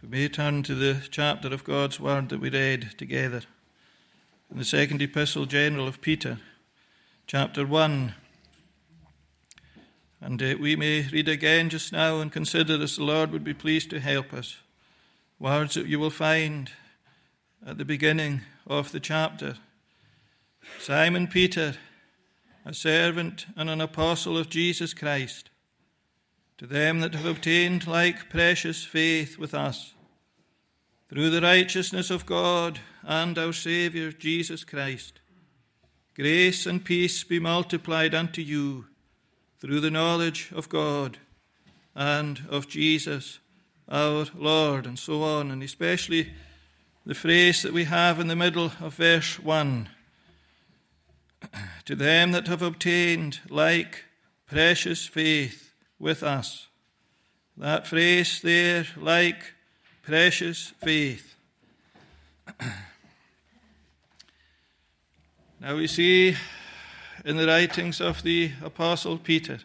We may turn to the chapter of God's Word that we read together in the second epistle general of Peter, chapter 1. And we may read again just now and consider, as the Lord would be pleased to help us, words that you will find at the beginning of the chapter. Simon Peter, a servant and an apostle of Jesus Christ, to them that have obtained like precious faith with us, through the righteousness of God and our Saviour Jesus Christ, grace and peace be multiplied unto you through the knowledge of God and of Jesus our Lord, and so on, and especially the phrase that we have in the middle of verse 1, to them that have obtained like precious faith with us. That phrase there, like precious faith. Now we see in the writings of the Apostle Peter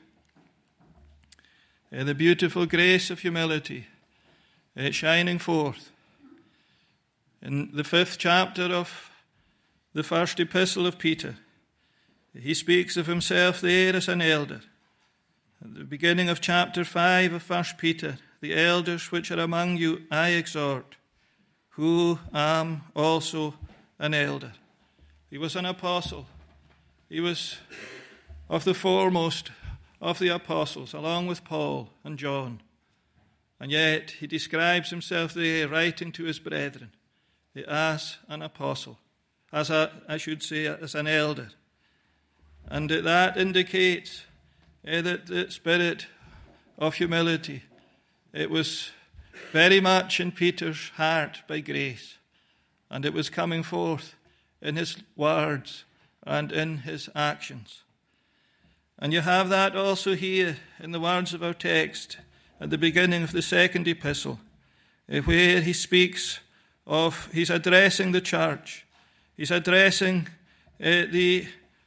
the beautiful grace of humility shining forth. In the 5th chapter of the first epistle of Peter, he speaks of himself there as an elder. At the beginning of chapter 5 of 1 Peter, the elders which are among you I exhort, who am also an elder. He was an apostle. He was of the foremost of the apostles, along with Paul and John. And yet he describes himself there, writing to his brethren, as an apostle, as an elder. And that indicates that the spirit of humility, it was very much in Peter's heart by grace, and it was coming forth in his words and in his actions. And you have that also here in the words of our text at the beginning of the 2nd epistle, where he speaks of, he's addressing the church, he's addressing the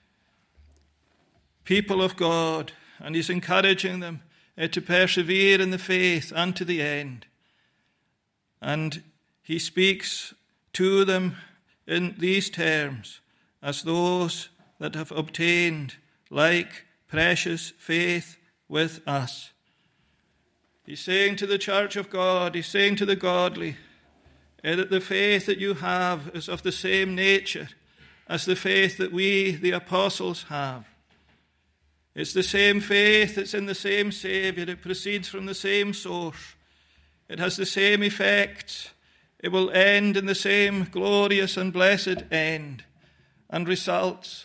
people of God, and he's encouraging them to persevere in the faith unto the end. And he speaks to them in these terms, as those that have obtained like precious faith with us. He's saying to the church of God, he's saying to the godly, that the faith that you have is of the same nature as the faith that we, the apostles, have. It's the same faith, it's in the same Saviour, it proceeds from the same source. It has the same effects. It will end in the same glorious and blessed end and results.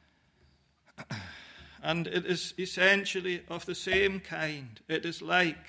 And it is essentially of the same kind. It is like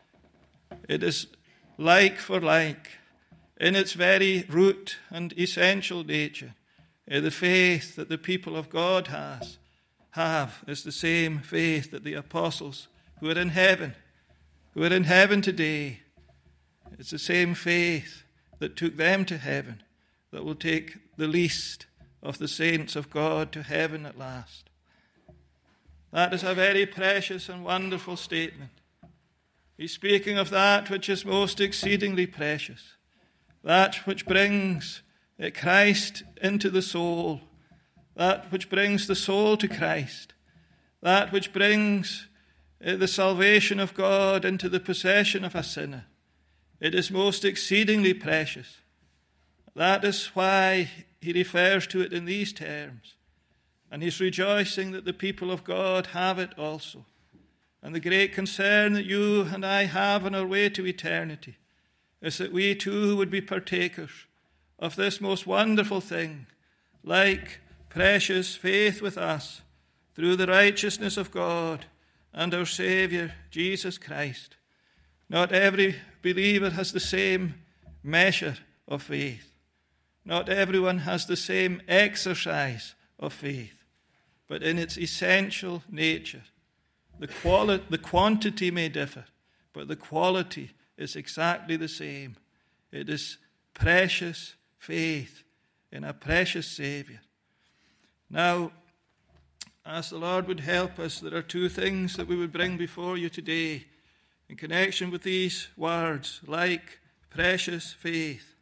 for like, in its very root and essential nature. The faith that the people of God have is the same faith that the apostles who are in heaven today, it's the same faith that took them to heaven that will take the least of the saints of God to heaven at last. That is a very precious and wonderful statement. He's speaking of that which is most exceedingly precious, that which brings Christ into the soul, that which brings the soul to Christ, that which brings the salvation of God into the possession of a sinner. It is most exceedingly precious. That is why he refers to it in these terms. And he's rejoicing that the people of God have it also. And the great concern that you and I have on our way to eternity is that we too would be partakers of this most wonderful thing, like precious faith with us, through the righteousness of God and our Saviour, Jesus Christ. Not every believer has the same measure of faith. Not everyone has the same exercise of faith. But in its essential nature, the quantity may differ, but the quality is exactly the same. It is precious faith in a precious Saviour. Now, as the Lord would help us, there are two things that we would bring before you today in connection with these words, like precious faith?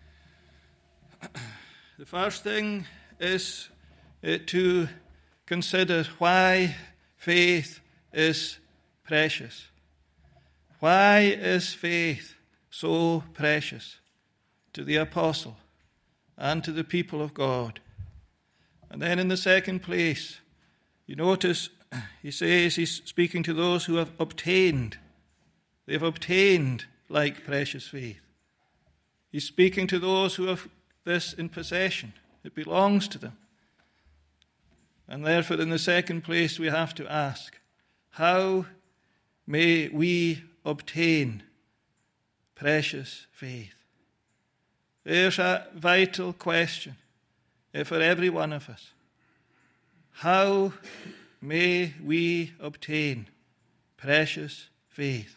The first thing is to consider why faith is precious. Why is faith so precious to the apostle and to the people of God? And then in the second place, you notice he says he's speaking to those who have obtained. They've obtained like precious faith. He's speaking to those who have this in possession. It belongs to them. And therefore, in the second place, we have to ask, how may we obtain precious faith? There's a vital question for every one of us. How may we obtain precious faith?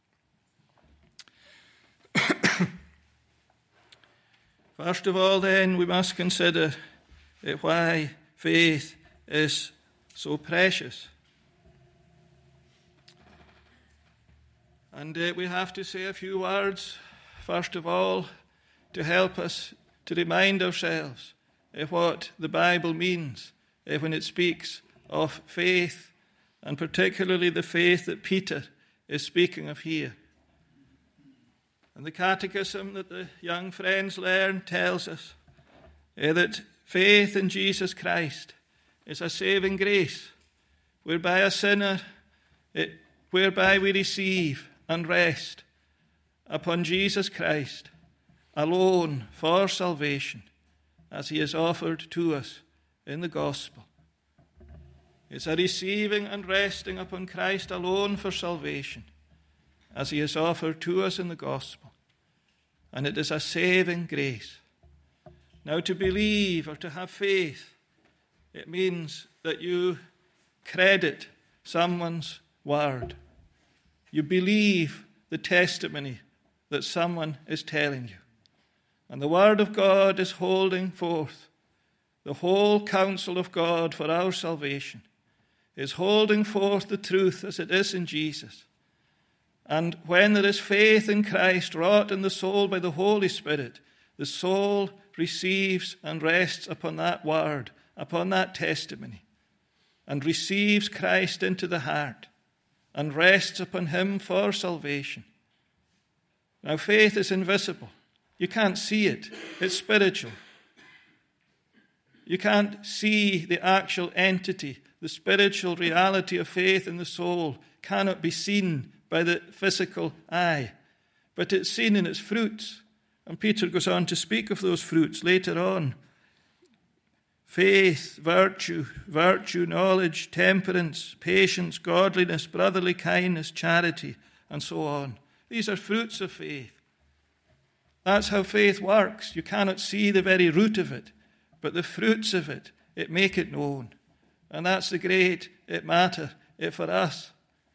First of all, then, we must consider why faith is so precious. And we have to say a few words, first of all, to help us to remind ourselves what the Bible means when it speaks of faith, and particularly the faith that Peter is speaking of here. And the catechism that the young friends learn tells us that faith in Jesus Christ is a saving grace, whereby a sinner, whereby we receive and rest upon Jesus Christ alone for salvation, as he is offered to us in the gospel. It's a receiving and resting upon Christ alone for salvation, as he is offered to us in the gospel. And it is a saving grace. Now, to believe or to have faith, it means that you credit someone's word. You believe the testimony that someone is telling you. And the word of God is holding forth the whole counsel of God for our salvation, is holding forth the truth as it is in Jesus. And when there is faith in Christ wrought in the soul by the Holy Spirit, the soul receives and rests upon that word, upon that testimony, and receives Christ into the heart and rests upon him for salvation. Now, faith is invisible. You can't see it. It's spiritual. You can't see the actual entity. The spiritual reality of faith in the soul cannot be seen by the physical eye, but it's seen in its fruits. And Peter goes on to speak of those fruits later on. Faith, virtue, knowledge, temperance, patience, godliness, brotherly kindness, charity, and so on. These are fruits of faith. That's how faith works. You cannot see the very root of it, but the fruits of it make it known. And that's the great matter for us.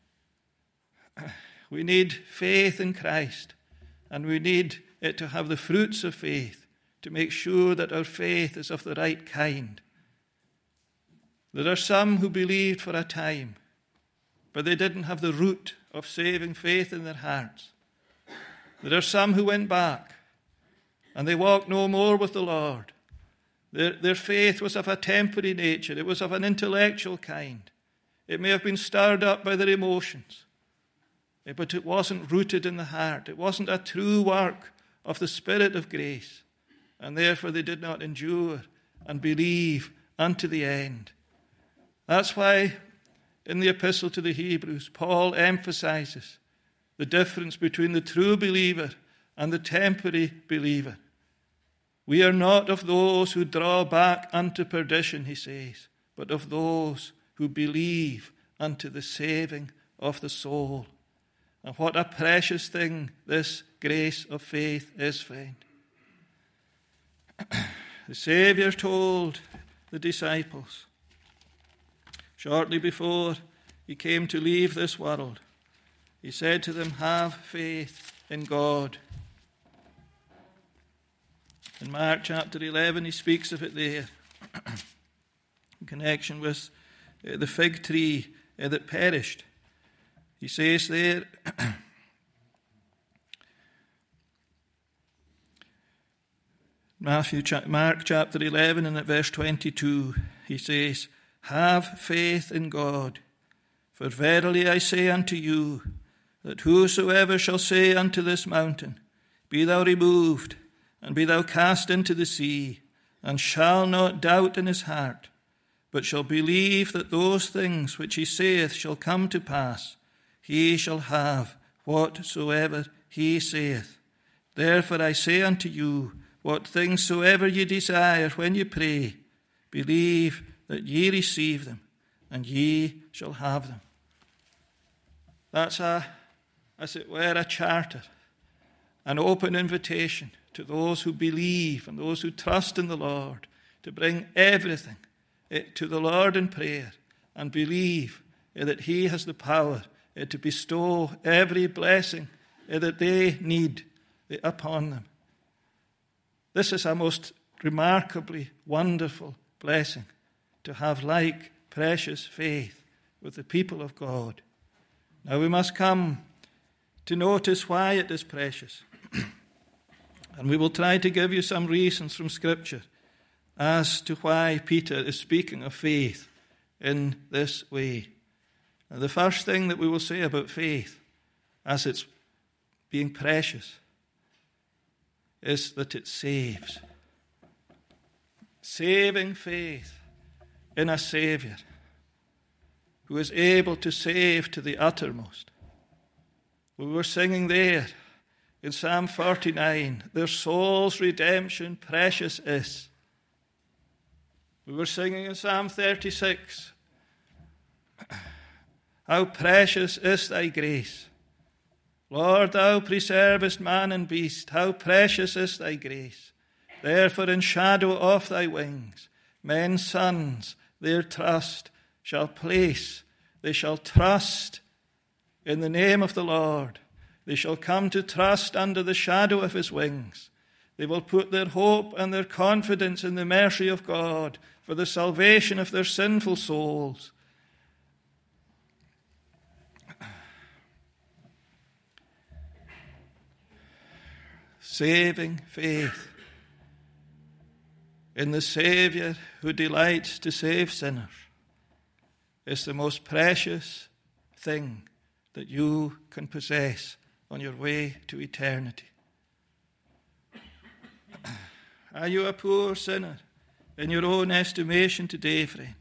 We need faith in Christ, and we need it to have the fruits of faith to make sure that our faith is of the right kind. There are some who believed for a time, but they didn't have the root of saving faith in their hearts. There are some who went back, and they walked no more with the Lord. Their faith was of a temporary nature. It was of an intellectual kind. It may have been stirred up by their emotions, but it wasn't rooted in the heart. It wasn't a true work of the Spirit of grace, and therefore they did not endure and believe unto the end. That's why in the epistle to the Hebrews, Paul emphasizes the difference between the true believer and the temporary believer. We are not of those who draw back unto perdition, he says, but of those who believe unto the saving of the soul. And what a precious thing this grace of faith is, friend. The Saviour told the disciples shortly before he came to leave this world, he said to them, have faith in God. In Mark chapter 11, he speaks of it there in connection with the fig tree that perished. He says there, Mark chapter 11 and at verse 22, he says, "Have faith in God, for verily I say unto you, that whosoever shall say unto this mountain, Be thou removed, and be thou cast into the sea, and shall not doubt in his heart, but shall believe that those things which he saith shall come to pass, he shall have whatsoever he saith. Therefore I say unto you, what things soever ye desire when ye pray, believe that ye receive them, and ye shall have them." That's as it were, a charter, an open invitation to those who believe and those who trust in the Lord to bring everything to the Lord in prayer and believe that he has the power to bestow every blessing that they need upon them. This is a most remarkably wonderful blessing, to have like precious faith with the people of God. Now we must come to notice why it is precious. And we will try to give you some reasons from Scripture as to why Peter is speaking of faith in this way. Now, the first thing that we will say about faith, as it's being precious, is that it saves. Saving faith in a Savior who is able to save to the uttermost. We were singing there in Psalm 49, "Their soul's redemption precious is." We were singing in Psalm 36, "How precious is thy grace. Lord, thou preservest man and beast. How precious is thy grace. Therefore in shadow of thy wings, men's sons their trust shall place. They shall trust in the name of the Lord. They shall come to trust under the shadow of his wings. They will put their hope and their confidence in the mercy of God for the salvation of their sinful souls." Saving faith in the Savior who delights to save sinners is the most precious thing that you can possess on your way to eternity. Are you a poor sinner in your own estimation today, friend?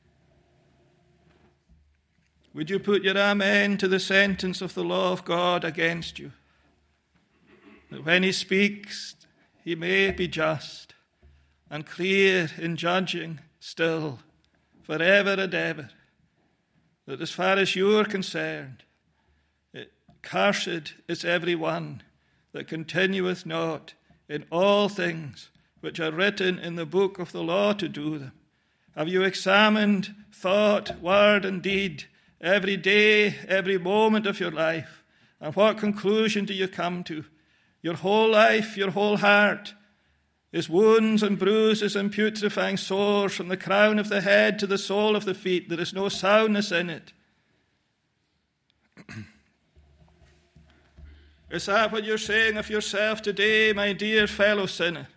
Would you put your amen to the sentence of the law of God against you? That when he speaks, he may be just and clear in judging still, forever and ever. That as far as you are concerned, cursed is every one that continueth not in all things which are written in the book of the law to do them. Have you examined thought, word, and deed every day, every moment of your life? And what conclusion do you come to? Your whole life, your whole heart is wounds and bruises and putrefying sores from the crown of the head to the sole of the feet. There is no soundness in it. Is that what you're saying of yourself today, my dear fellow sinner?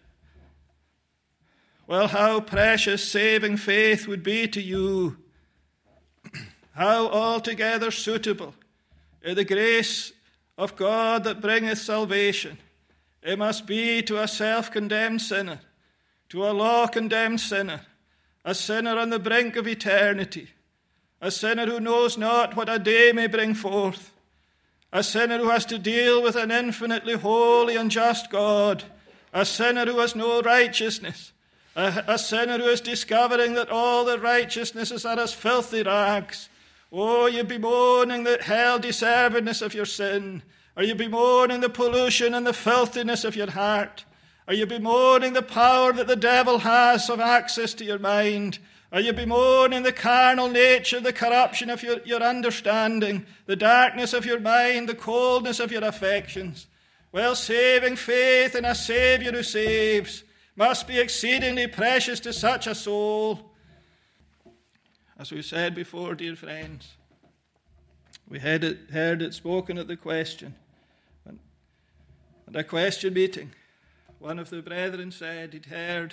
Well, how precious saving faith would be to you. How altogether suitable in the grace of God that bringeth salvation it must be to a self-condemned sinner, to a law-condemned sinner, a sinner on the brink of eternity, a sinner who knows not what a day may bring forth, a sinner who has to deal with an infinitely holy and just God, a sinner who has no righteousness, a sinner who is discovering that all their righteousnesses are as filthy rags. Oh, you bemoaning the hell-deservedness of your sin. Are you bemoaning the pollution and the filthiness of your heart? Are you bemoaning the power that the devil has of access to your mind? Are you bemoaning the carnal nature, the corruption of your understanding, the darkness of your mind, the coldness of your affections? Well, saving faith in a Savior who saves must be exceedingly precious to such a soul. As we said before, dear friends, we heard it spoken at the question, at a question meeting. one of the brethren said he'd heard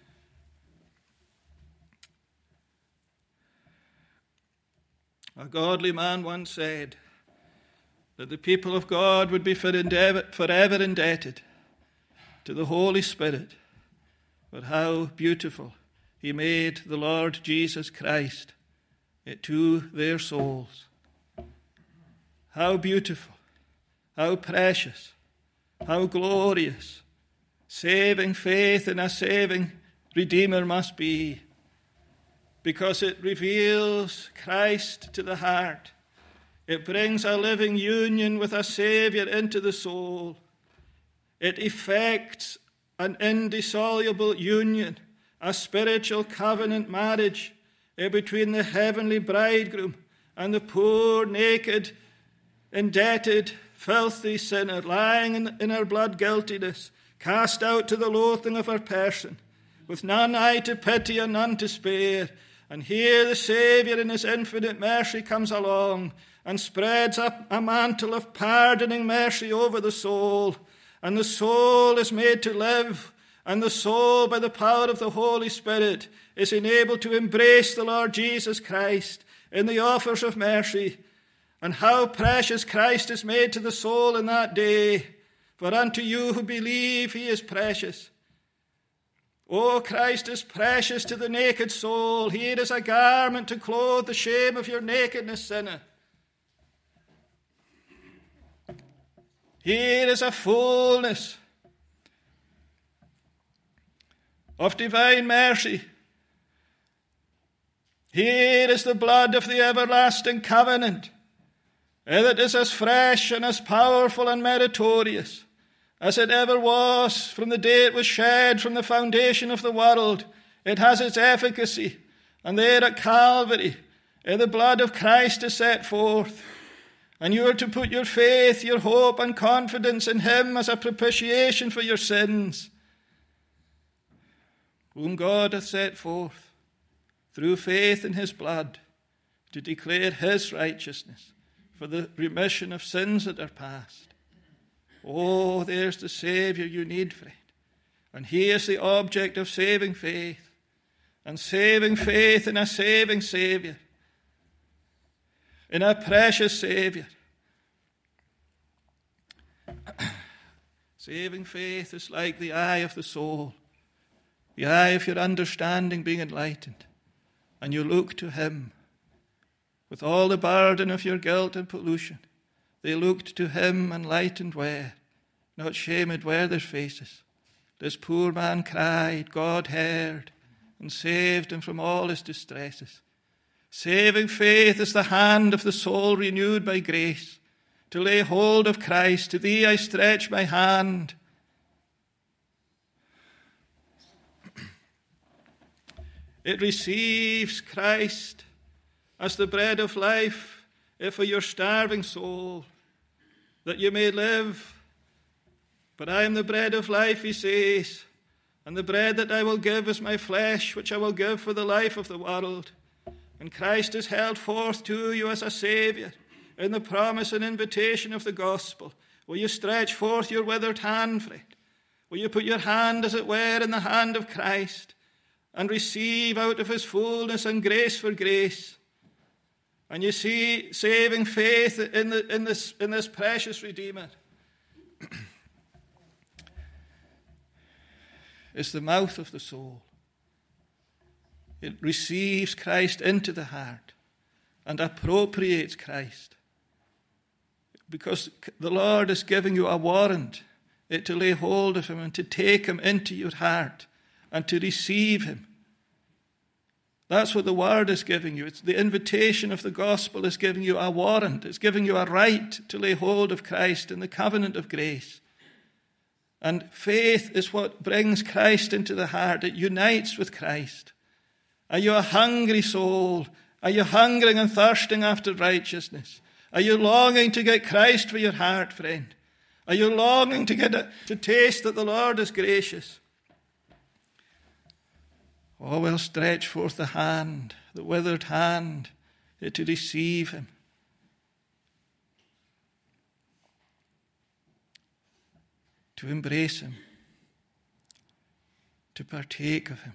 a godly man once said that the people of God would be forever indebted to the Holy Spirit, but how beautiful he made the Lord Jesus Christ to their souls. How beautiful, how precious, how glorious saving faith in a saving Redeemer must be, because it reveals Christ to the heart. It brings a living union with a Saviour into the soul. It effects an indissoluble union, a spiritual covenant marriage between the heavenly bridegroom and the poor, naked, indebted, filthy sinner lying in her blood guiltiness, cast out to the loathing of her person, with none eye to pity and none to spare. And here the Saviour in his infinite mercy comes along and spreads up a mantle of pardoning mercy over the soul. And the soul is made to live, and the soul, by the power of the Holy Spirit, is enabled to embrace the Lord Jesus Christ in the offers of mercy. And how precious Christ is made to the soul in that day. For unto you who believe he is precious. Oh, Christ is precious to the naked soul. Here is a garment to clothe the shame of your nakedness, sinner. Here is a fullness of divine mercy. Here is the blood of the everlasting covenant, that is as fresh and as powerful and meritorious as it ever was from the day it was shed from the foundation of the world. It has its efficacy. And there at Calvary, the blood of Christ is set forth. And you are to put your faith, your hope, and confidence in him as a propitiation for your sins, whom God hath set forth through faith in his blood to declare his righteousness for the remission of sins that are past. Oh, there's the Saviour you need, friend. And he is the object of saving faith. And saving faith in a saving Saviour. In a precious Saviour. Saving faith is like the eye of the soul. The eye of your understanding being enlightened. And you look to him. With all the burden of your guilt and pollution, they looked to him and lightened were, not shamed were their faces. This poor man cried, God heard, and saved him from all his distresses. Saving faith is the hand of the soul renewed by grace. To lay hold of Christ, to thee I stretch my hand. It receives Christ as the bread of life for your starving soul, that you may live. But I am the bread of life, he says, and the bread that I will give is my flesh, which I will give for the life of the world. And Christ is held forth to you as a Saviour in the promise and invitation of the gospel. Will you stretch forth your withered hand, friend? Will you put your hand, as it were, in the hand of Christ and receive out of his fullness and grace for grace? And you see saving faith in this precious Redeemer. It's the mouth of the soul. It receives Christ into the heart and appropriates Christ. Because the Lord is giving you a warrant to lay hold of him and to take him into your heart and to receive him. That's what the word is giving you. It's the invitation of the gospel is giving you a warrant. It's giving you a right to lay hold of Christ in the covenant of grace. And faith is what brings Christ into the heart. It unites with Christ. Are you a hungry soul? Are you hungering and thirsting after righteousness? Are you longing to get Christ for your heart, friend? Are you longing to taste that the Lord is gracious? Oh, well, stretch forth the hand, the withered hand, to receive him. To embrace him. to partake of him.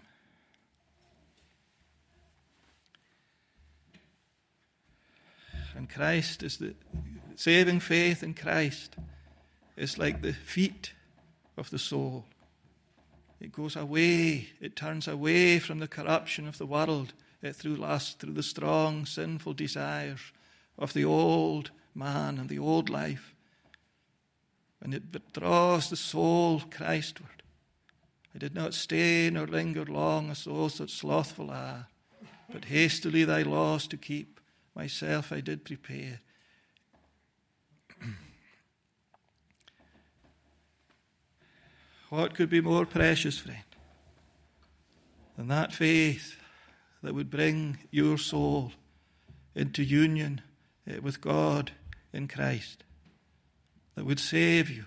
And Christ is the saving faith in Christ is like the feet of the soul. It goes away, it turns away from the corruption of the world through lust, through the strong, sinful desires of the old man and the old life. And it draws the soul Christward. I did not stay nor linger long as those that slothful are, but hastily thy laws to keep, myself I did prepare. What could be more precious, friend, than that faith that would bring your soul into union with God in Christ, that would save you,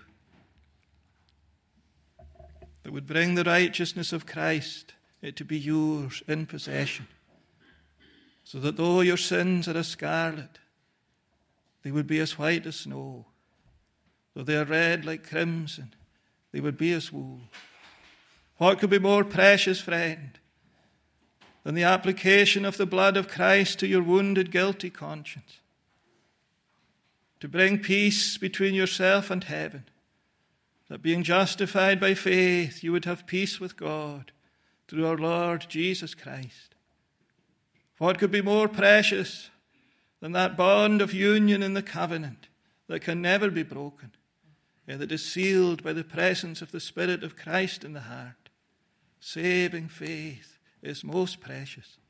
that would bring the righteousness of Christ to be yours in possession, so that though your sins are as scarlet, they would be as white as snow. Though they are red like crimson, they would be as wool. What could be more precious, friend, than the application of the blood of Christ to your wounded, guilty conscience, to bring peace between yourself and heaven, that being justified by faith, you would have peace with God through our Lord Jesus Christ? What could be more precious than that bond of union in the covenant that can never be broken, that is sealed by the presence of the Spirit of Christ in the heart? Saving faith is most precious.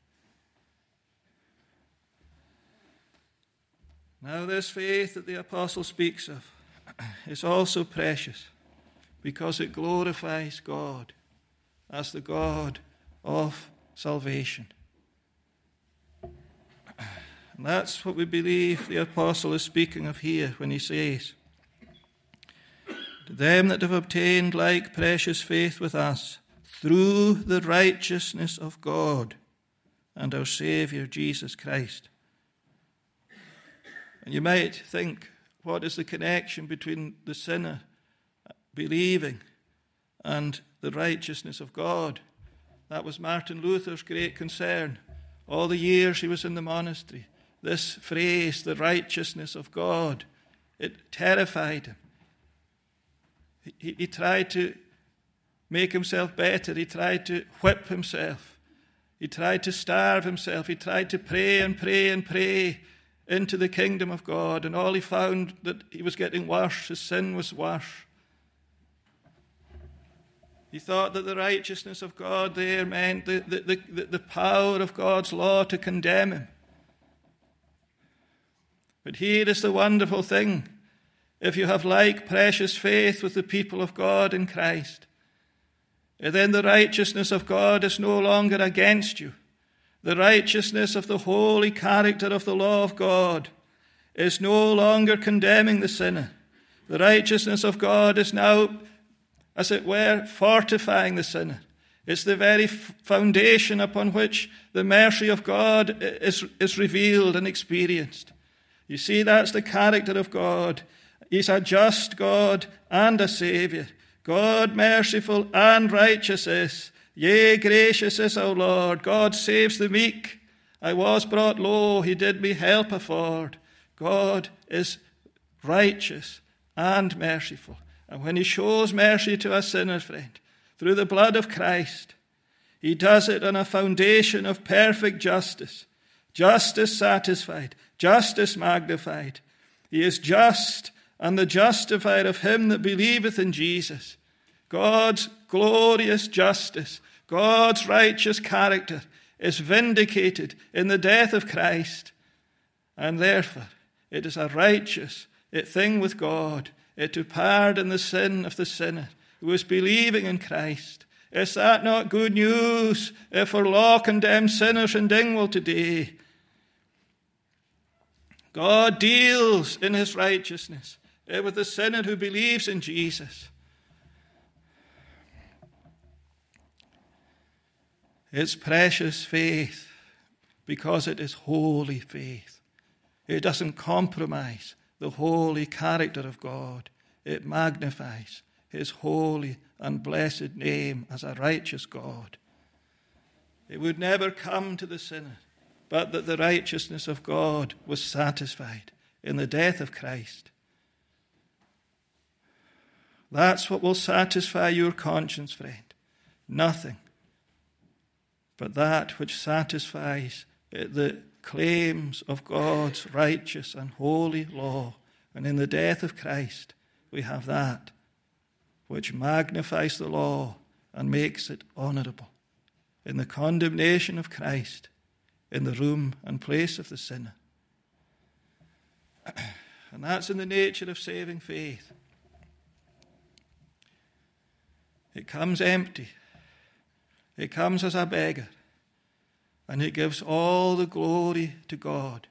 Now, this faith that the apostle speaks of is also precious because it glorifies God as the God of salvation. And that's what we believe the apostle is speaking of here when he says, to them that have obtained like precious faith with us, through the righteousness of God and our Saviour Jesus Christ. And you might think, what is the connection between the sinner believing and the righteousness of God? That was Martin Luther's great concern. All the years he was in the monastery, this phrase, the righteousness of God, it terrified him. He tried to make himself better. He tried to whip himself. He tried to starve himself. He tried to pray and pray and pray into the kingdom of God. And all he found that he was getting worse. His sin was worse. He thought that the righteousness of God there meant the power of God's law to condemn him. But here is the wonderful thing. If you have like precious faith with the people of God in Christ, then the righteousness of God is no longer against you. The righteousness of the holy character of the law of God is no longer condemning the sinner. The righteousness of God is now, as it were, fortifying the sinner. It's the very foundation upon which the mercy of God is revealed and experienced. You see, that's the character of God. He's a just God and a Saviour. God merciful and righteous is. Yea, gracious is our Lord. God saves the meek. I was brought low. He did me help afford. God is righteous and merciful. And when he shows mercy to a sinner, friend, through the blood of Christ, he does it on a foundation of perfect justice. Justice satisfied. Justice magnified. He is just and the justifier of him that believeth in Jesus. God's glorious justice, God's righteous character is vindicated in the death of Christ. And therefore, it is a righteous thing with God to pardon the sin of the sinner who is believing in Christ. Is that not good news for law-condemned sinners in Dingwall today? God deals in his righteousness with the sinner who believes in Jesus. It's precious faith because it is holy faith. It doesn't compromise the holy character of God. It magnifies, his holy and blessed name as a righteous God. It would never come to the sinner, but that the righteousness of God was satisfied in the death of Christ. That's what will satisfy your conscience, friend. Nothing but that which satisfies the claims of God's righteous and holy law. And in the death of Christ, we have that which magnifies the law and makes it honorable. In the condemnation of Christ, in the room and place of the sinner. And that's in the nature of saving faith. It comes empty. It comes as a beggar. And it gives all the glory to God.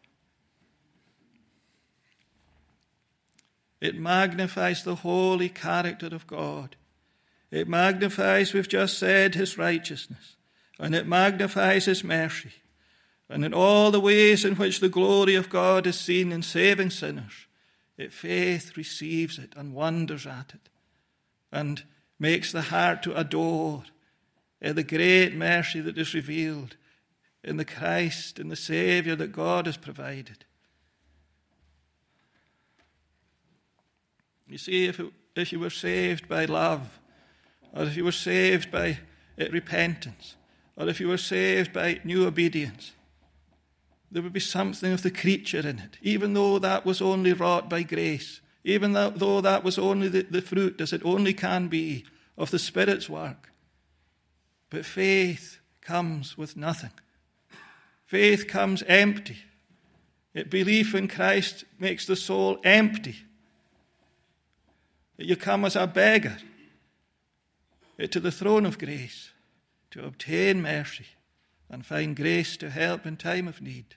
It magnifies the holy character of God. It magnifies, we've just said, his righteousness. And it magnifies his mercy. And in all the ways in which the glory of God is seen in saving sinners, faith receives it and wonders at it and makes the heart to adore the great mercy that is revealed in the Christ, in the Saviour that God has provided. You see, if you were saved by love, or if you were saved by repentance, or if you were saved by new obedience, there would be something of the creature in it, even though that was only wrought by grace, even though that was only the fruit, as it only can be, of the Spirit's work. But faith comes with nothing. Faith comes empty. Belief in Christ makes the soul empty. You come as a beggar to the throne of grace to obtain mercy and find grace to help in time of need.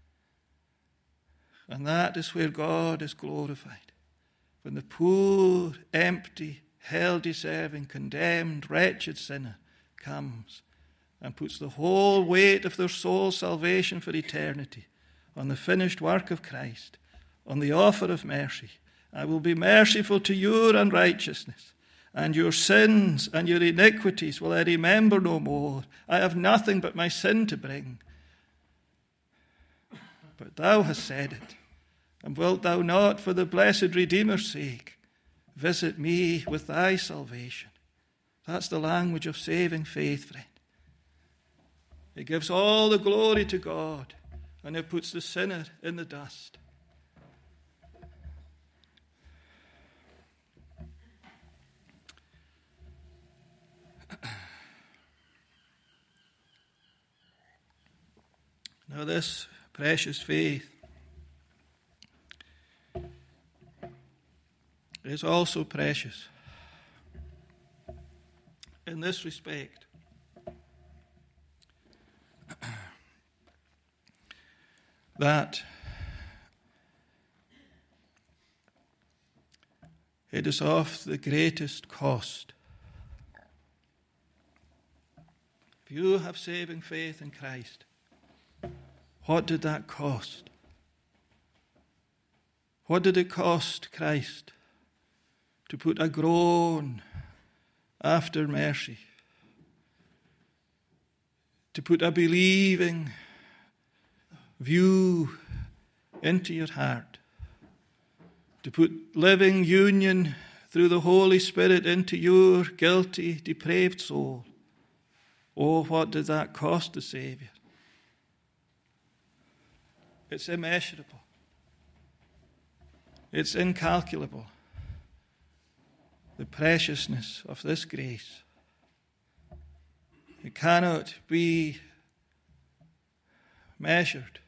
And that is where God is glorified. When the poor, empty, hell-deserving, condemned, wretched sinner comes and puts the whole weight of their soul's salvation for eternity on the finished work of Christ, on the offer of mercy. I will be merciful to your unrighteousness, and your sins and your iniquities will I remember no more. I have nothing but my sin to bring. But thou hast said it, and wilt thou not, for the blessed Redeemer's sake, visit me with thy salvation? That's the language of saving faith, friend. It gives all the glory to God, and it puts the sinner in the dust. Now this precious faith is also precious in this respect. That it is of the greatest cost. If you have saving faith in Christ, what did that cost? What did it cost Christ to put a groan after mercy? To put a believing view into your heart? To put living union through the Holy Spirit into your guilty, depraved soul? Oh, what did that cost the Saviour? It's immeasurable. It's incalculable. The preciousness of this grace. It cannot be measured.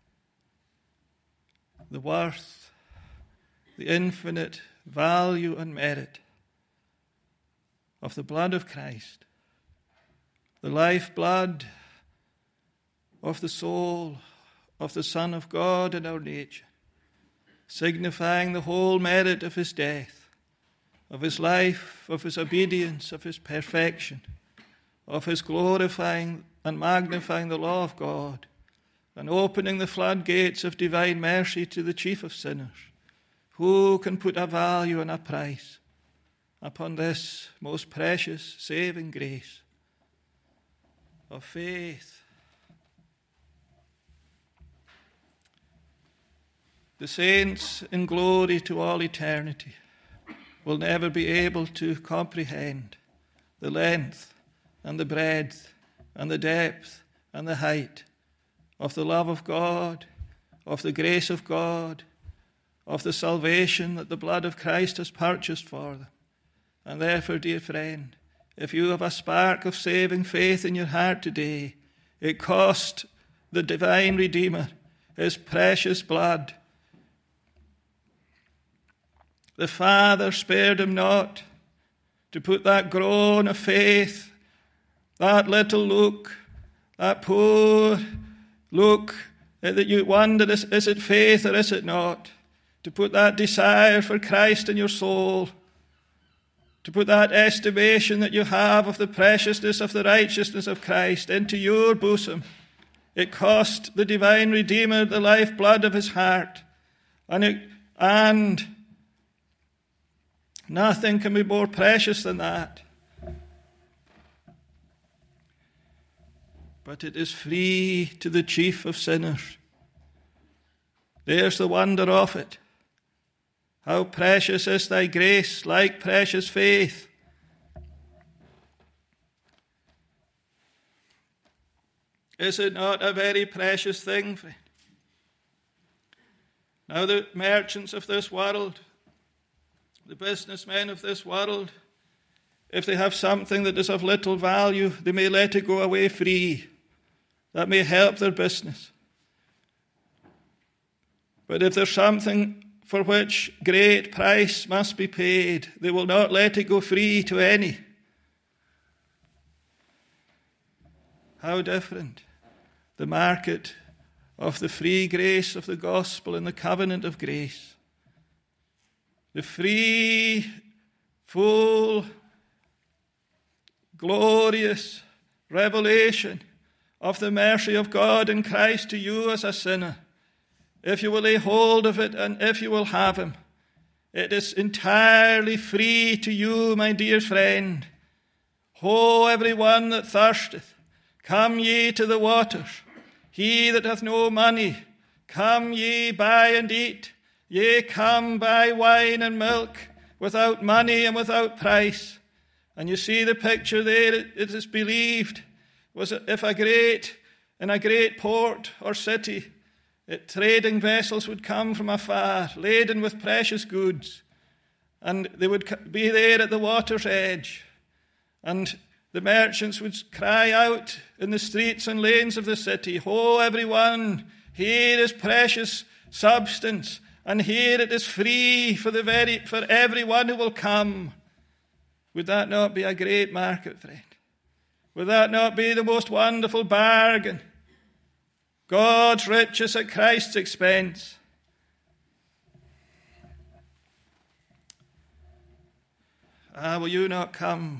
The worth, the infinite value and merit of the blood of Christ, the lifeblood of the soul of the Son of God in our nature, signifying the whole merit of his death, of his life, of his obedience, of his perfection, of his glorifying and magnifying the law of God, and opening the floodgates of divine mercy to the chief of sinners. Who can put a value and a price upon this most precious saving grace of faith. The saints in glory to all eternity will never be able to comprehend the length and the breadth and the depth and the height of the love of God, of the grace of God, of the salvation that the blood of Christ has purchased for them. And therefore, dear friend, if you have a spark of saving faith in your heart today, it cost the divine Redeemer his precious blood. The Father spared him not to put that groan of faith, that little look, that poor look that you wonder, is it faith or is it not? To put that desire for Christ in your soul, to put that estimation that you have of the preciousness of the righteousness of Christ into your bosom. It cost the divine Redeemer the lifeblood of his heart. And nothing can be more precious than that. But it is free to the chief of sinners. There's the wonder of it. How precious is thy grace, like precious faith. Is it not a very precious thing, friend? Now the merchants of this world, the businessmen of this world, if they have something that is of little value, they may let it go away free. That may help their business. But if there's something for which great price must be paid, they will not let it go free to any. How different the market of the free grace of the gospel and the covenant of grace. The free, full, glorious revelation of the mercy of God in Christ to you as a sinner. If you will lay hold of it and if you will have him, it is entirely free to you, my dear friend. Ho, every one that thirsteth, come ye to the waters. He that hath no money, come ye buy and eat. Yea, come buy wine and milk without money and without price. And you see the picture there, it is believed, was if in a great port or city, trading vessels would come from afar, laden with precious goods, and they would be there at the water's edge, and the merchants would cry out in the streets and lanes of the city, Ho, everyone, here is precious substance, and here it is free for everyone who will come. Would that not be a great market, friend? Would that not be the most wonderful bargain? God's riches at Christ's expense. Will you not come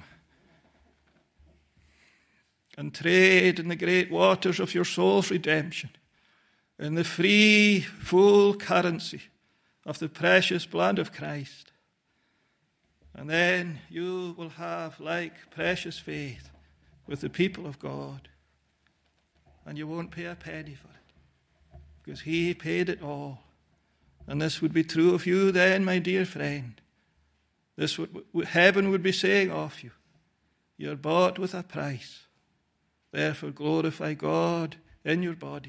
and trade in the great waters of your soul's redemption, in the free, full currency of the precious blood of Christ? And then you will have like precious faith with the people of God. And you won't pay a penny for it, because he paid it all. And this would be true of you then, my dear friend. Heaven would be saying of you, you're bought with a price. Therefore glorify God in your body.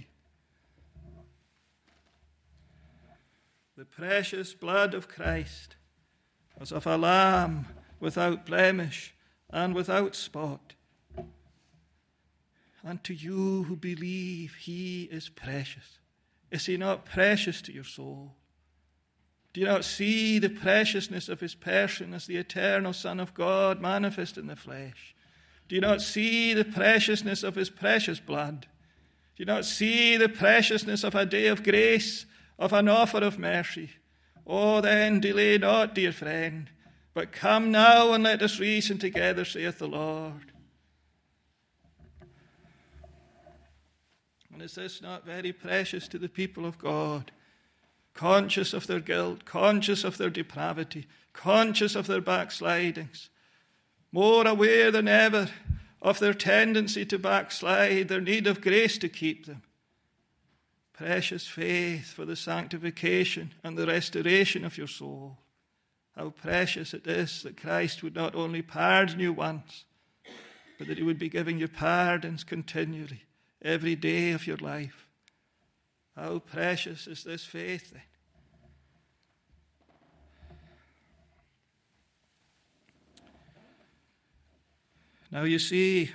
The precious blood of Christ as of a lamb without blemish and without spot. And to you who believe, he is precious. Is he not precious to your soul? Do you not see the preciousness of his person as the eternal Son of God manifest in the flesh? Do you not see the preciousness of his precious blood? Do you not see the preciousness of a day of grace, of an offer of mercy? Oh, then delay not, dear friend, but come now and let us reason together, saith the Lord. And is this not very precious to the people of God? Conscious of their guilt, conscious of their depravity, conscious of their backslidings, more aware than ever of their tendency to backslide, their need of grace to keep them. Precious faith for the sanctification and the restoration of your soul. How precious it is that Christ would not only pardon you once, but that he would be giving you pardons continually, every day of your life. How precious is this faith then? Now you see,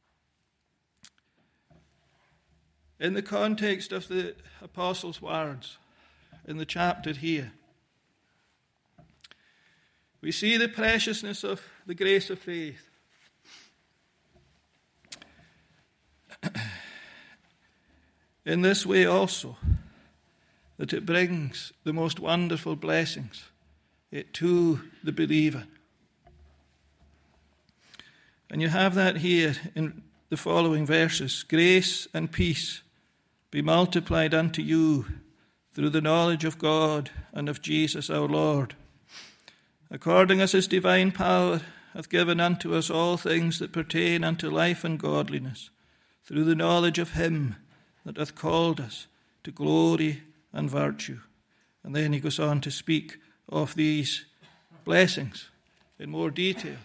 in the context of the apostles' words, in the chapter here, we see the preciousness of the grace of faith. In this way also, that it brings the most wonderful blessings to the believer. And you have that here in the following verses. Grace and peace be multiplied unto you through the knowledge of God and of Jesus our Lord, according as his divine power hath given unto us all things that pertain unto life and godliness, through the knowledge of him that hath called us to glory and virtue. And then he goes on to speak of these blessings in more detail.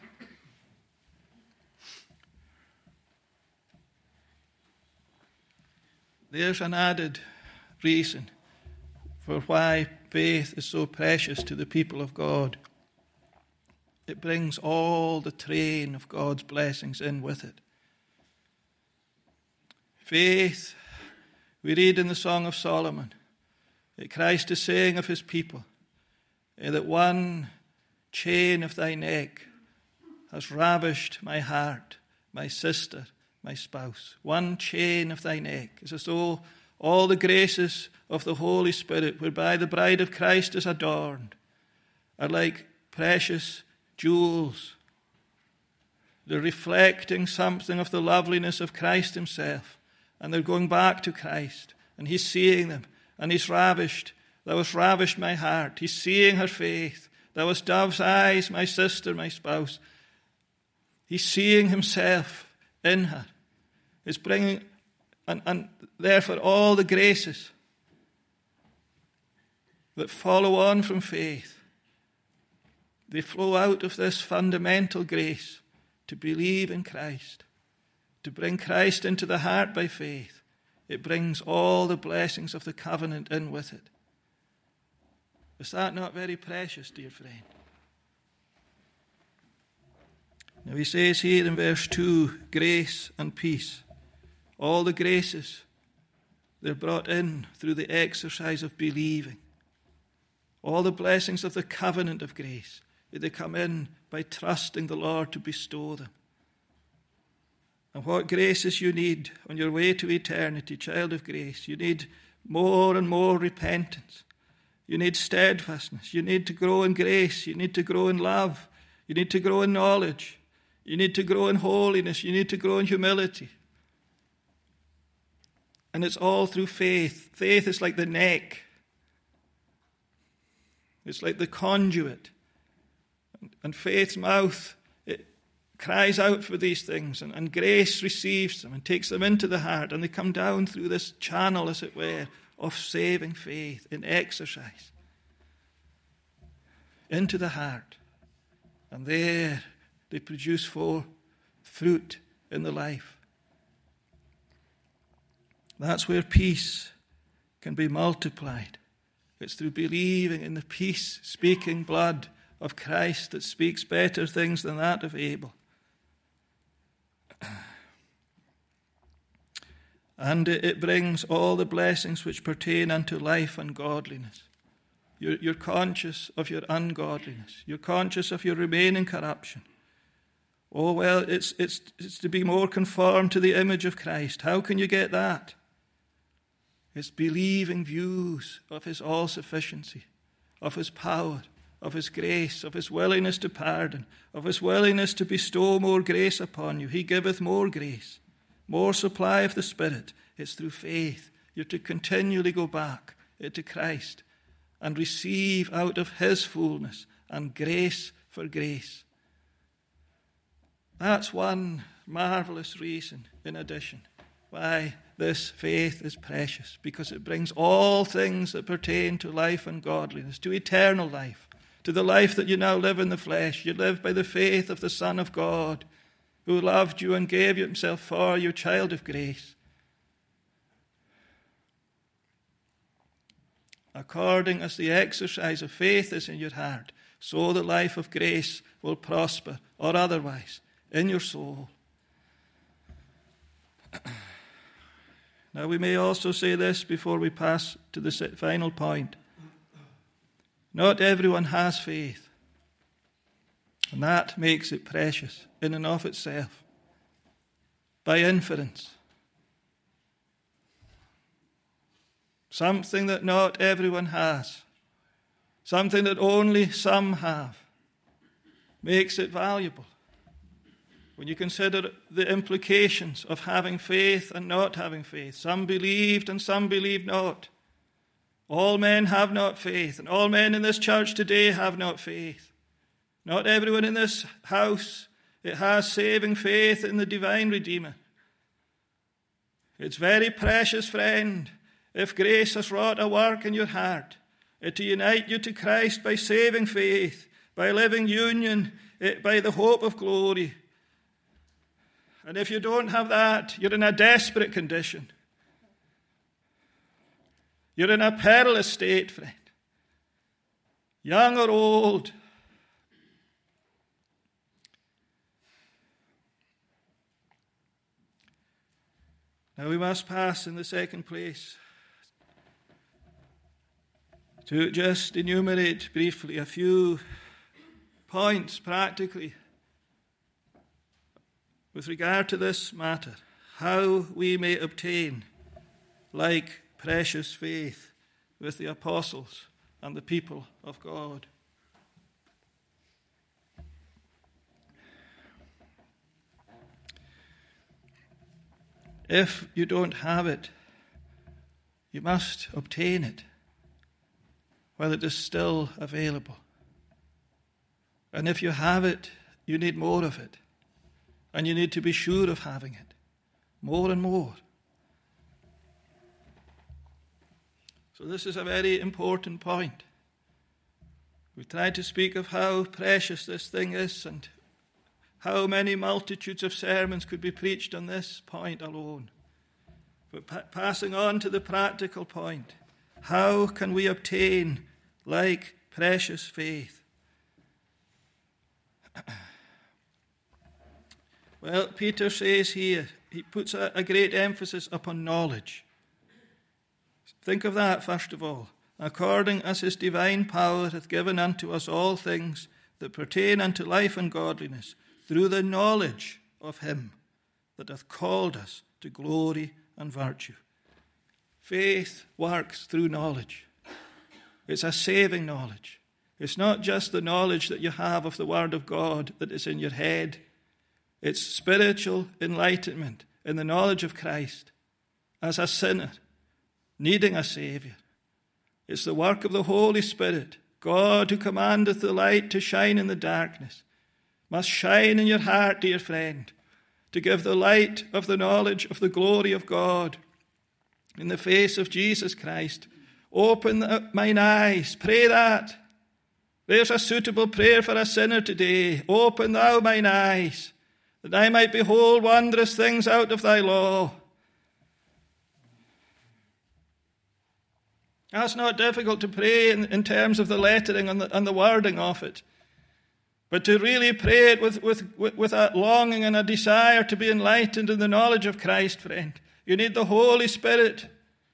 There's an added reason for why faith is so precious to the people of God. It brings all the train of God's blessings in with it. Faith, we read in the Song of Solomon, that Christ is saying of his people, that one chain of thy neck has ravished my heart, my sister, my spouse. One chain of thy neck. It's as though all the graces of the Holy Spirit, whereby the bride of Christ is adorned, are like precious jewels. They're reflecting something of the loveliness of Christ himself. And they're going back to Christ. And he's seeing them. And he's ravished. Thou hast ravished my heart. He's seeing her faith. Thou hast dove's eyes, my sister, my spouse. He's seeing himself in her. It's bringing, and therefore all the graces that follow on from faith, they flow out of this fundamental grace to believe in Christ, to bring Christ into the heart by faith. It brings all the blessings of the covenant in with it. Is that not very precious, dear friend? Now he says here in verse 2, grace and peace. All the graces, they're brought in through the exercise of believing. All the blessings of the covenant of grace, they come in by trusting the Lord to bestow them. And what graces you need on your way to eternity, child of grace. You need more and more repentance. You need steadfastness. You need to grow in grace. You need to grow in love. You need to grow in knowledge. You need to grow in holiness. You need to grow in humility. And it's all through faith. Faith is like the neck. It's like the conduit. And faith's mouth, it cries out for these things. And grace receives them and takes them into the heart. And they come down through this channel, as it were, of saving faith in exercise. Into the heart. And there they produce forth fruit in the life. That's where peace can be multiplied. It's through believing in the peace-speaking blood of Christ that speaks better things than that of Abel. And it brings all the blessings which pertain unto life and godliness. You're conscious of your ungodliness. You're conscious of your remaining corruption. Oh, well, it's to be more conformed to the image of Christ. How can you get that? It's believing views of his all-sufficiency, of his power, of his grace, of his willingness to pardon, of his willingness to bestow more grace upon you. He giveth more grace, more supply of the Spirit. It's through faith. You're to continually go back to Christ and receive out of his fullness and grace for grace. That's one marvelous reason, in addition, why this faith is precious, because it brings all things that pertain to life and godliness, to eternal life, to the life that you now live in the flesh. You live by the faith of the Son of God, who loved you and gave himself for you, child of grace. According as the exercise of faith is in your heart, so the life of grace will prosper, or otherwise, in your soul. Now we may also say this before we pass to the final point. Not everyone has faith, and that makes it precious in and of itself. By inference, something that not everyone has, something that only some have, makes it valuable. When you consider the implications of having faith and not having faith, some believed and some believed not. All men have not faith, and all men in this church today have not faith. Not everyone in this house, it has saving faith in the divine Redeemer. It's very precious, friend, if grace has wrought a work in your heart, to unite you to Christ by saving faith, by living union, by the hope of glory. And if you don't have that, you're in a desperate condition. You're in a perilous state, friend. Young or old. Now we must pass in the second place to just enumerate briefly a few points practically with regard to this matter, how we may obtain like precious faith with the apostles and the people of God. If you don't have it, you must obtain it while it is still available. And if you have it, you need more of it. And you need to be sure of having it, more and more. So this is a very important point. We tried to speak of how precious this thing is and how many multitudes of sermons could be preached on this point alone. But passing on to the practical point, how can we obtain like precious faith? Well, Peter says here, he puts a great emphasis upon knowledge. Think of that, first of all. According as his divine power hath given unto us all things that pertain unto life and godliness, through the knowledge of him that hath called us to glory and virtue. Faith works through knowledge. It's a saving knowledge. It's not just the knowledge that you have of the Word of God that is in your head. It's spiritual enlightenment in the knowledge of Christ as a sinner, needing a Saviour. It's the work of the Holy Spirit, God who commandeth the light to shine in the darkness, must shine in your heart, dear friend, to give the light of the knowledge of the glory of God in the face of Jesus Christ. Open mine eyes. Pray that. There's a suitable prayer for a sinner today. Open thou mine eyes, that I might behold wondrous things out of thy law. That's not difficult to pray in terms of the lettering and the wording of it. But to really pray it with a longing and a desire to be enlightened in the knowledge of Christ, friend, you need the Holy Spirit.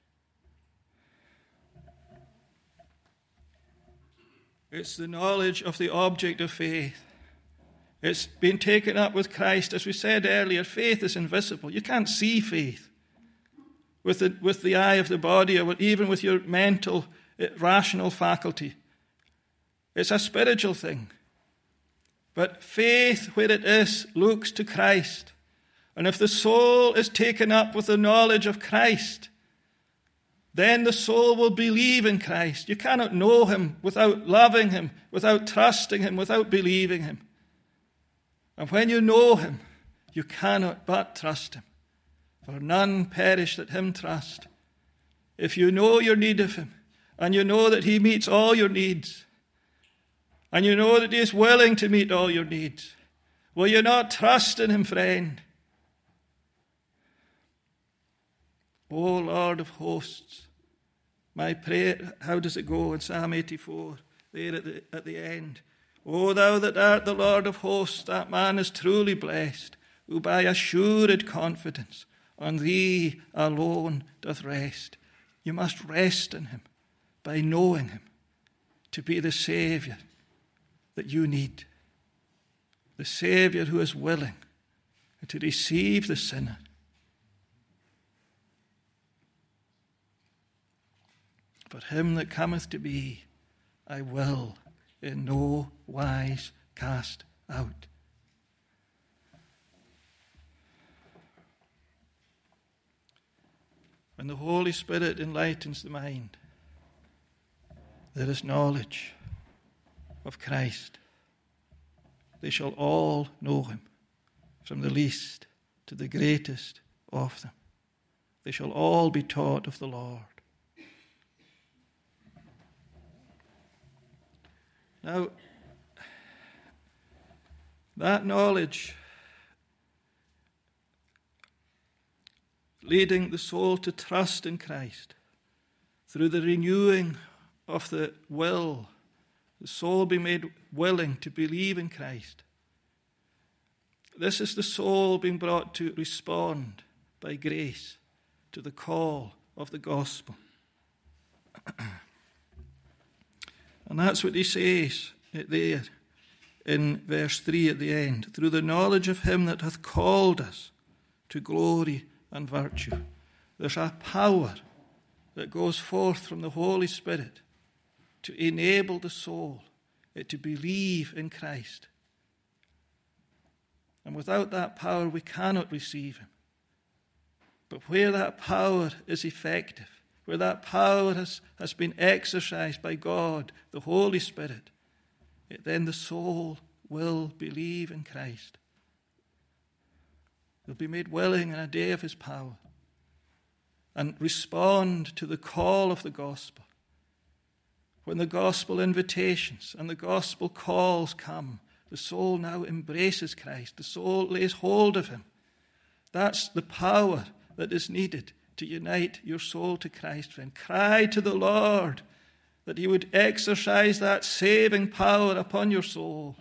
It's the knowledge of the object of faith. It's been taken up with Christ. As we said earlier, faith is invisible. You can't see faith with the eye of the body or even with your mental, rational faculty. It's a spiritual thing. But faith, where it is, looks to Christ. And if the soul is taken up with the knowledge of Christ, Then the soul will believe in Christ. You cannot know him without loving him, without trusting him, without believing him. And when you know him, you cannot but trust him. For none perish that him trust. If you know your need of him, and you know that he meets all your needs, and you know that he is willing to meet all your needs, will you not trust in him, friend? O Lord of hosts, my prayer, how does it go in Psalm 84, there at the end? O thou that art the Lord of hosts, that man is truly blessed, who by assured confidence on thee alone doth rest. You must rest in him by knowing him to be the Saviour that you need, the Saviour who is willing to receive the sinner. For him that cometh to me, I will in no wise cast out. When the Holy Spirit enlightens the mind, there is knowledge of Christ. They shall all know him, from the least to the greatest of them. They shall all be taught of the Lord. Now, that knowledge, leading the soul to trust in Christ, through the renewing of the will, the soul be made willing to believe in Christ. This is the soul being brought to respond by grace to the call of the gospel. And that's what he says there in verse 3 at the end. Through the knowledge of him that hath called us to glory and virtue. There's a power that goes forth from the Holy Spirit to enable the soul to believe in Christ. And without that power, we cannot receive him. But where that power is effective, where that power has been exercised by God, the Holy Spirit, then the soul will believe in Christ. They'll be made willing in a day of his power and respond to the call of the gospel. When the gospel invitations and the gospel calls come, the soul now embraces Christ. The soul lays hold of him. That's the power that is needed to unite your soul to Christ, friend. Cry to the Lord that he would exercise that saving power upon your soul.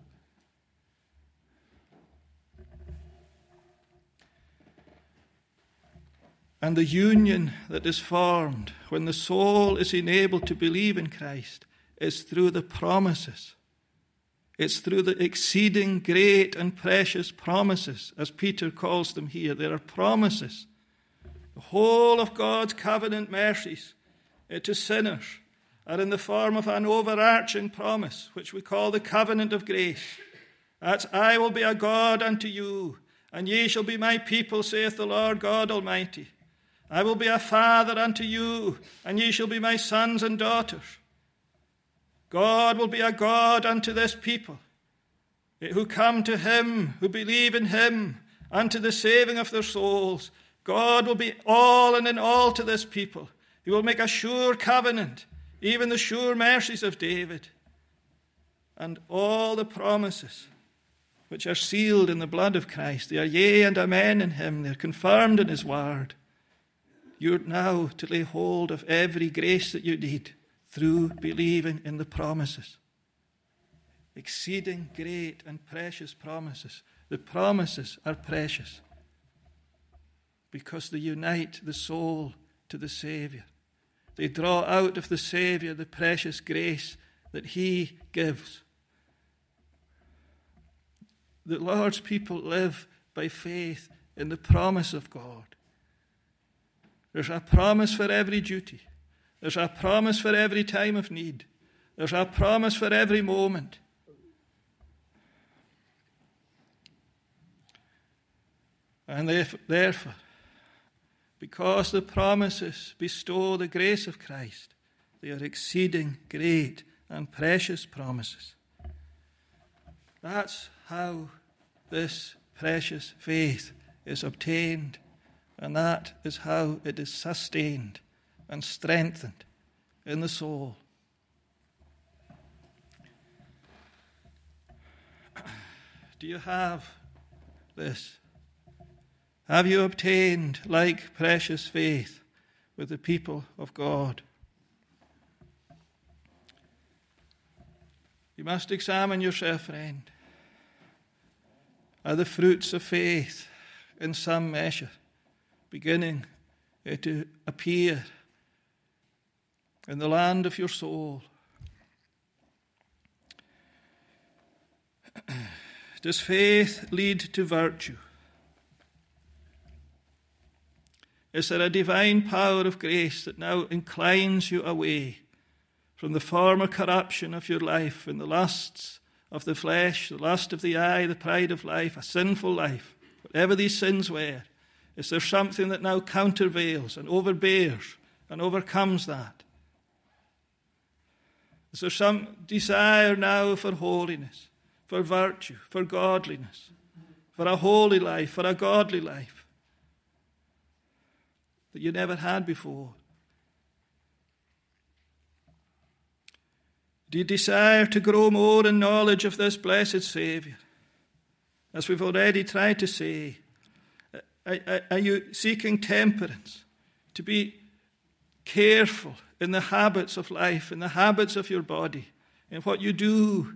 And the union that is formed when the soul is enabled to believe in Christ is through the promises. It's through the exceeding great and precious promises, as Peter calls them here. There are promises. The whole of God's covenant mercies to sinners are in the form of an overarching promise, which we call the covenant of grace. That's, I will be a God unto you, and ye shall be my people, saith the Lord God Almighty. I will be a father unto you, and ye shall be my sons and daughters. God will be a God unto this people, who come to him, who believe in him, unto the saving of their souls. God will be all and in all to this people. He will make a sure covenant, even the sure mercies of David. And all the promises which are sealed in the blood of Christ, they are yea and amen in him. They're confirmed in his word. You're now to lay hold of every grace that you need through believing in the promises. Exceeding great and precious promises. The promises are precious because they unite the soul to the Saviour. They draw out of the Saviour the precious grace that he gives. The Lord's people live by faith in the promise of God. There's a promise for every duty. There's a promise for every time of need. There's a promise for every moment. And therefore, because the promises bestow the grace of Christ, they are exceeding great and precious promises. That's how this precious faith is obtained, and that is how it is sustained and strengthened in the soul. Do you have this? Have you obtained like precious faith with the people of God? You must examine yourself, friend. Are the fruits of faith in some measure beginning to appear in the land of your soul? Does faith lead to virtue? Is there a divine power of grace that now inclines you away from the former corruption of your life and the lusts of the flesh, the lust of the eye, the pride of life, a sinful life, whatever these sins were? Is there something that now countervails and overbears and overcomes that? Is there some desire now for holiness, for virtue, for godliness, for a holy life, for a godly life that you never had before? Do you desire to grow more in knowledge of this blessed Saviour? As we've already tried to say, are you seeking temperance, to be careful in the habits of life, in the habits of your body, in what you do,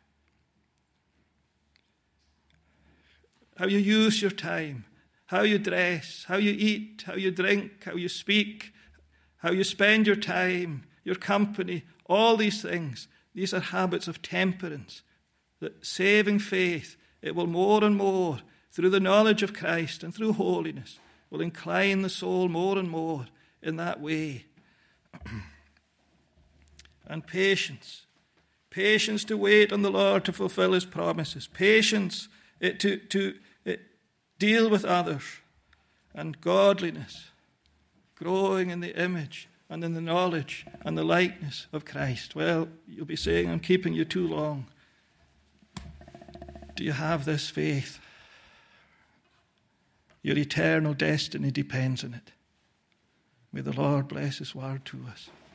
how you use your time, how you dress, how you eat, how you drink, how you speak, how you spend your time, your company, all these things. These are habits of temperance. That saving faith, it will more and more, through the knowledge of Christ and through holiness, will incline the soul more and more in that way. And patience. Patience to wait on the Lord to fulfill his promises. Patience to deal with others. And godliness. Growing in the image and in the knowledge and the likeness of Christ. Well, you'll be saying, I'm keeping you too long. Do you have this faith? Your eternal destiny depends on it. May the Lord bless his word to us.